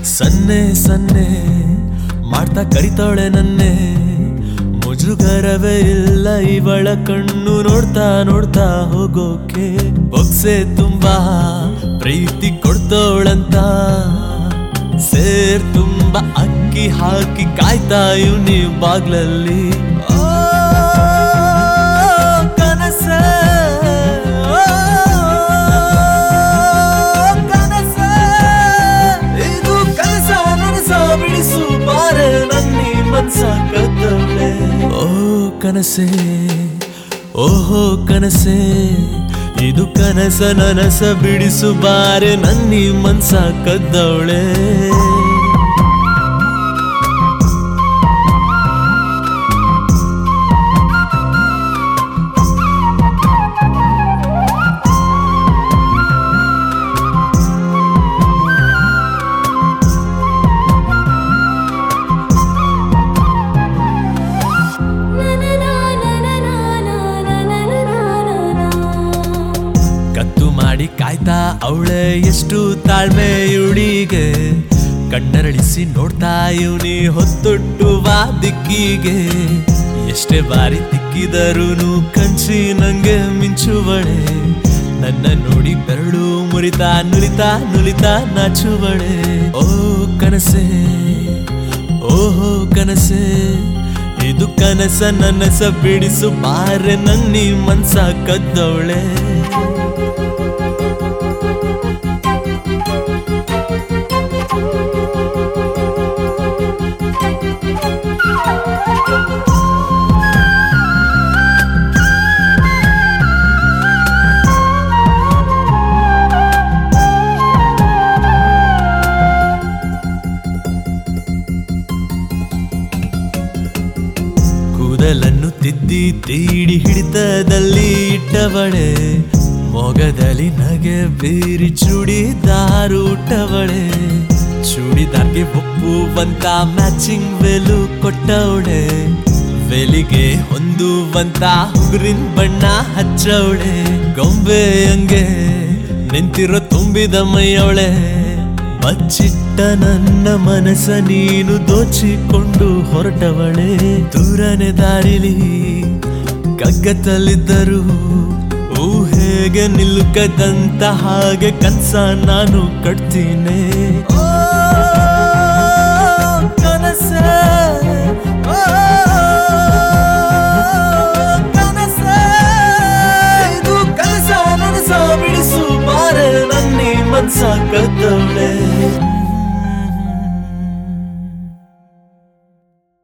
ಸನ್ನೆ ಸನ್ನೆ ಮಾಡ್ತಾ ಕರಿತಾಳೆ ನನ್ನೆ, ಮುಜುಗರವೇ ಇಲ್ಲ ಇವಳ ಕಣ್ಣು ನೋಡ್ತಾ ನೋಡ್ತಾ ಹೋಗೋಕೆ. ಬೊಕ್ಸೆ ತುಂಬಾ ಪ್ರೀತಿ ಕೊಡ್ತೋಳಂತ, ಸೇರ್ ತುಂಬಾ ಅಕ್ಕಿ ಹಾಕಿ ಕಾಯ್ತಾ ಇವ್ನಿ ಬಾಗ್ಲಲ್ಲಿ. ಕನಸೆ ಕನಸೆ ಇದು ಕನಸ ನನಸ ಬಿಡಿಸು ಬಾರೆ ನನ್ನಿ ಮನ್ಸ ಕದ್ದವಳೆ. ಓ ಕನಸೆ ಓಹೋ ಕನಸೆ ಇದು ಕನಸ ನನಸ ಬಿಡಿಸು ಬಾರೆ ನನ್ನಿ ಮನ್ಸ ಕದ್ದವಳೆ. ಕತ್ತು ಮಾಡಿ ಕಾಯ್ತಾ ಅವಳೆ ಎಷ್ಟು ತಾಳ್ಮೆ ಇವಳಿಗೆ, ಕಣ್ಣರಳಿಸಿ ನೋಡ್ತಾ ಇವನಿ ಹೊತ್ತೊಟ್ಟುವ ದಿಕ್ಕಿಗೆ. ಎಷ್ಟೇ ಬಾರಿ ದಿಕ್ಕಿದರೂನು ಕಣ್ಸಿ ನಂಗೆ ಮಿಂಚುವಳೆ, ನನ್ನ ನೋಡಿ ಬೆರಳು ಮುರಿತಾ ನುಲಿತಾ ನುಲಿತಾ ನಾಚುವಳೆ. ಓ ಕನಸೆ ಓಹೋ ಕನಸೆ ಇದು ಕನಸ ನನಸ ಬಿಡಿಸು ಬಾರೆ ನನ್ನಿ ಮನ್ಸ ಕದ್ದವಳೆ. ಕೂದಲನ್ನು ತಿದ್ದಿ ತೀಡಿ ಹಿಡಿತದಲ್ಲಿ ಇಟ್ಟವಳೆ, ಮೊಗದಲ್ಲಿ ನಗೆ ಬೀರಿ ಚೂಡಿದಾರು ಉಟ್ಟವಳೆ. ಚೂಡಿದಾರ್ಗೆ ಒಪ್ಪುವಂತ ಮ್ಯಾಚಿಂಗ್ ವೇಲು ಕೊಟ್ಟವಳೆ, ವೇಲಿಗೆ ಹೊಂದುವಂತ ಹುಗುರಿನ ಬಣ್ಣ ಹಚ್ಚವಳೆ. ಗೊಂಬೆ ಹಂಗೆ ನಿಂತಿರೋ ತುಂಬಿದ ಮೈಯವಳೆ, ಬಚ್ಚಿಟ್ಟ ನನ್ನ ಮನಸ್ಸ ನೀನು ದೋಚಿಕೊಂಡು ಹೊರಟವಳೆ. ದೂರನೆ ದಾರಿಲಿ ಕಗ್ಗತ್ತಲಿದ್ದರು ಊಹೆಗೆ ನಿಲ್ಲುಕದಂತ ಹಾಗೆ ಕನ್ಸ ನಾನು ಕಟ್ತೀನಿ. ಕನಸೆ ಕನಸೆ ಇದು ಕನಸ ನನಸ ಬಿಡಿಸು ಬಾರೆ ನನ್ನಿ ಮನ್ಸ ಕದ್ದವಳೆ.